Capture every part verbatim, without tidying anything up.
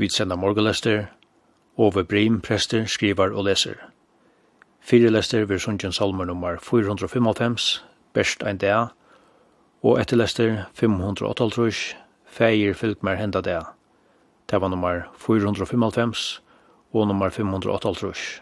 Vi sender morgenlester, Ove Brim, prester, skriver og leser. Fire lester vil sunnkjen salmer nummer fire hundre femogfem, Berst ein dag, og etterlester fem hundre åttiåtte, Feir fylk mer henda dag. Det var nummer fire hundre femogfem og nummer fem hundre åttiåtte.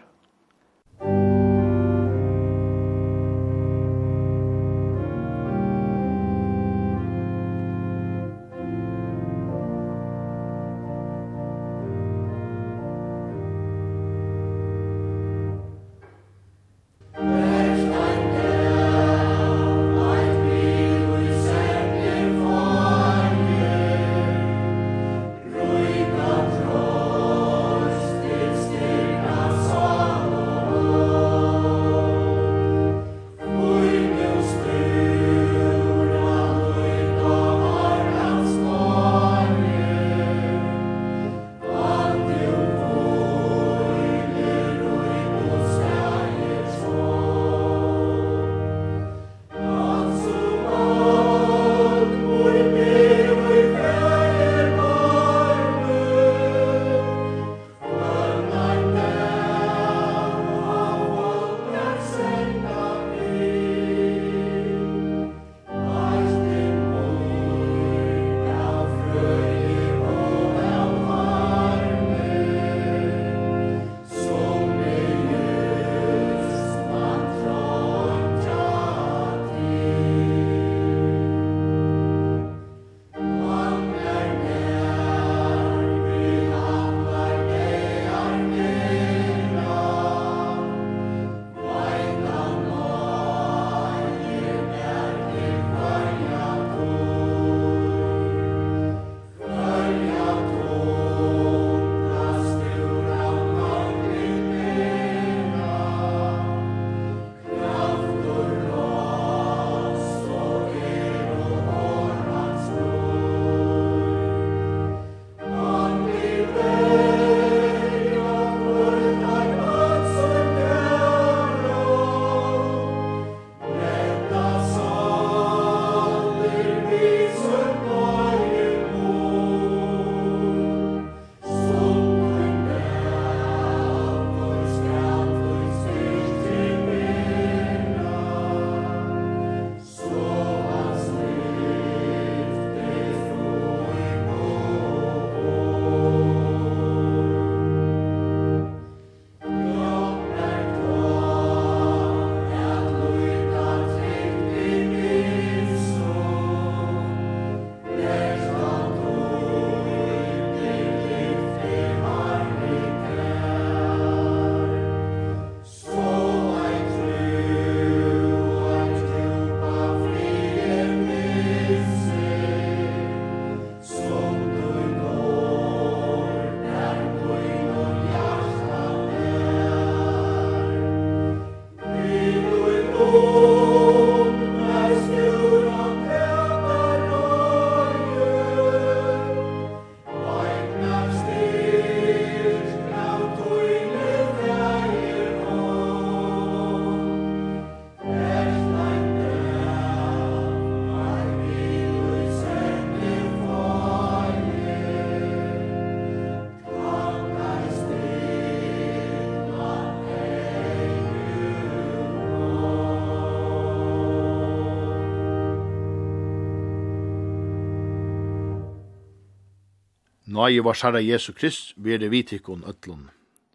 Nøye var Herre Jesu Krist, være vitikon øtlun.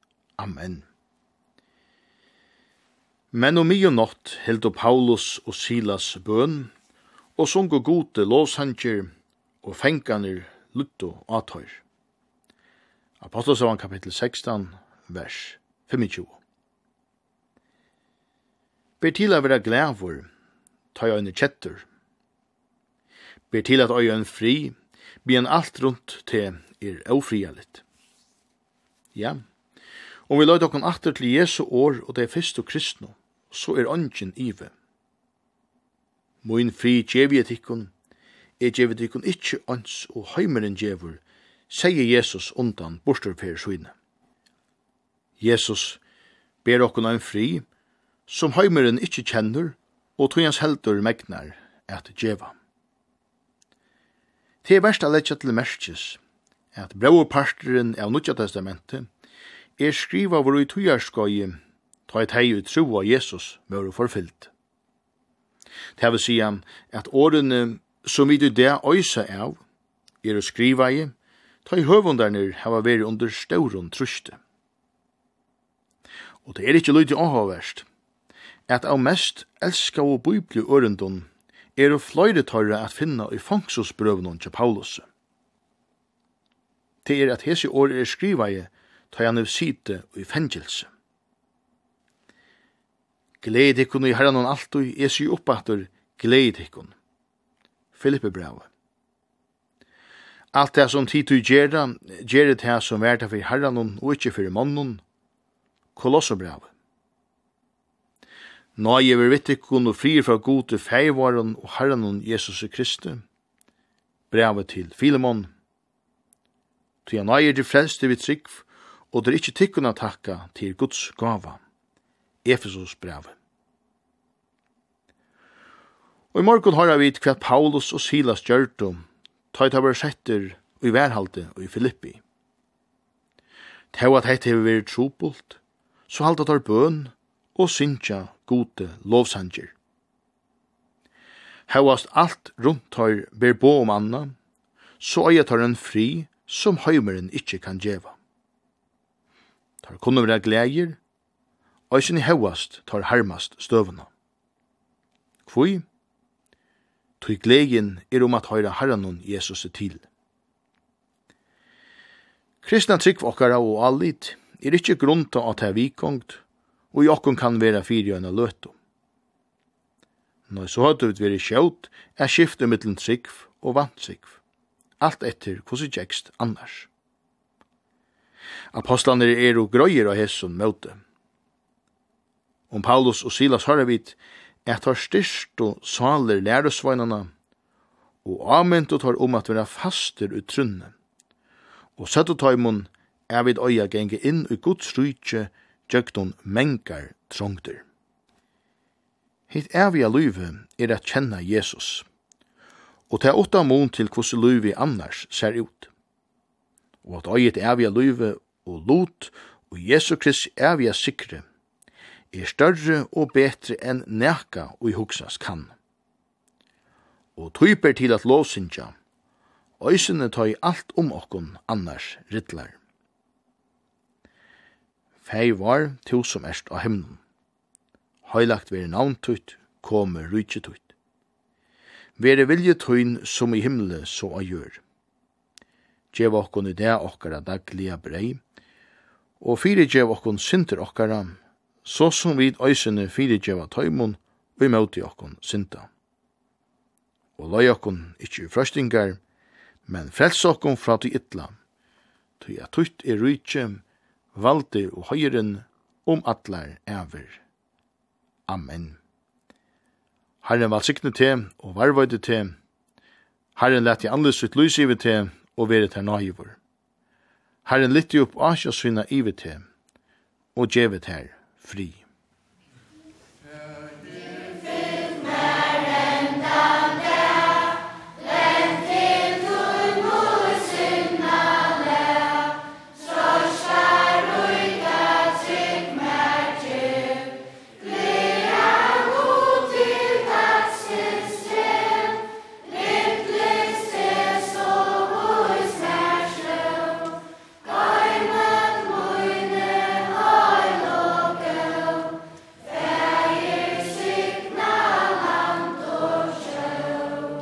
Amen. Men om mye natt held Paulus og Silas bøn, og sungo gode lovsanger og fenganer lutto atøyr. Apostlesavan kapittel sekstan, vers tjuefem. Ber til å være glævor, ta øyne kjetter. Ber til at øyne fri, blir en alt rundt til er ofrialigt. Ja, om vi løy dokken atter til Jesu år og det fyrste kristne, så er ånden ive. Moin fri djevietikon, er djevietikon ikkje ånds og heimeren djevur, sier Jesus undan borsterfer svine. Jesus ber okkon en fri, som heimeren ikkje kjenner, og tog hans heldur megnar at djeva. Det er verst a letja til merkes, at brauparteren av Nutja testamentet er skriva vår i tujarskøye ta et hei ut tro av Jesus var forfyllt. Det vil si at årene som vi det øysa av er å skriva i, ta i høvunderne hava vært under stauron truste. Og det er ikke lydig avhåverst, at av mest elska og bøybli ørendun er å fløyre tørre at finna i fangsusbrøvnun til Paulus. Det er at hese år er skriva i, ta han av site og i fengelse. Gled ikkun i herran og alt og er sy oppatur, gled ikkun. Filippe brave. Alt det som tid til gjerra, gjerra det som verda for herran og ikkje for mannen, Kolosso brave. Nå er vi vitt ikkun og frir fra gode feivaren og herran og Jesus Kristi. Brave til Filemon. Til han eier de frelste vid trygg, og det er ikke tikkuna takka til Guds gava. Efesos brave. Og i morgen har vi hva Paulus og Silas gjørte, ta et av setter og i værhalte og i Filippi. Til at heit hever vært trobult, så halta tar bøn og synsja gode lovsanger. Hevast alt rundt tar ber bo om anna, så øya tar en fri som høymeren ikkje kan djeva. Tar kunne være glæger, og sin hevast tar hermast støvna. Kvoi? Tui glægen er om at høyra herranon Jesus er til. Kristna trygg okkara og allit er ikkje grunta at det er vikongt, og i okkon kan vera fyrjøyna løto. Når så hadde vi vært sjått, er skiftet mittlen trygg og vanttrygg. Alt etter hvordan gjekkst annars. Apostlene er og grøyer av hesson møte. Om Paulus og Silas har vi at har styrst og saler læresveinene, og ament og tar om at vi er faster ut trunne. Og sett og taimon er vi øya genge inn i Guds rydtje gjøgton mengar trångter. Hitt evige løyve er at kjenne Jesus, og det er åtta mån til hvordan løyve annars ser ut. Og at øyet evige løyve og lot og Jesu Kristi evige sikre er større og betre enn neka og i huksas kan. Og typer til at lovsynja, øysene tar i alt om okkon annars rittlar. Fei var to som erst av himnen. Høylagt veri navntutt, komme rydtjetutt. Vere viljetøyn som i himle så a gjør. Gjev okkon i det okkara dagliga brei, og fire gjev okkon synter okkara, så som vid øysene fire gjev tøymon, og i møte okkon synta. Og løy okkon ikkje frøstingar, men frels okkon fra til ytla, til at tutt er rydtje, valde og høyren om atlar ever. Amen. Herren valsikne til og varvøyde til. Herren lett i andes sitt lys ivet til og være til nøyvor. Herren lytte opp asja syna ivet til og djevet her fri.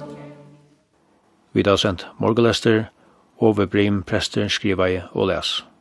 Vi har sendt morgenlester, og ved Brim prester skriver jeg og les.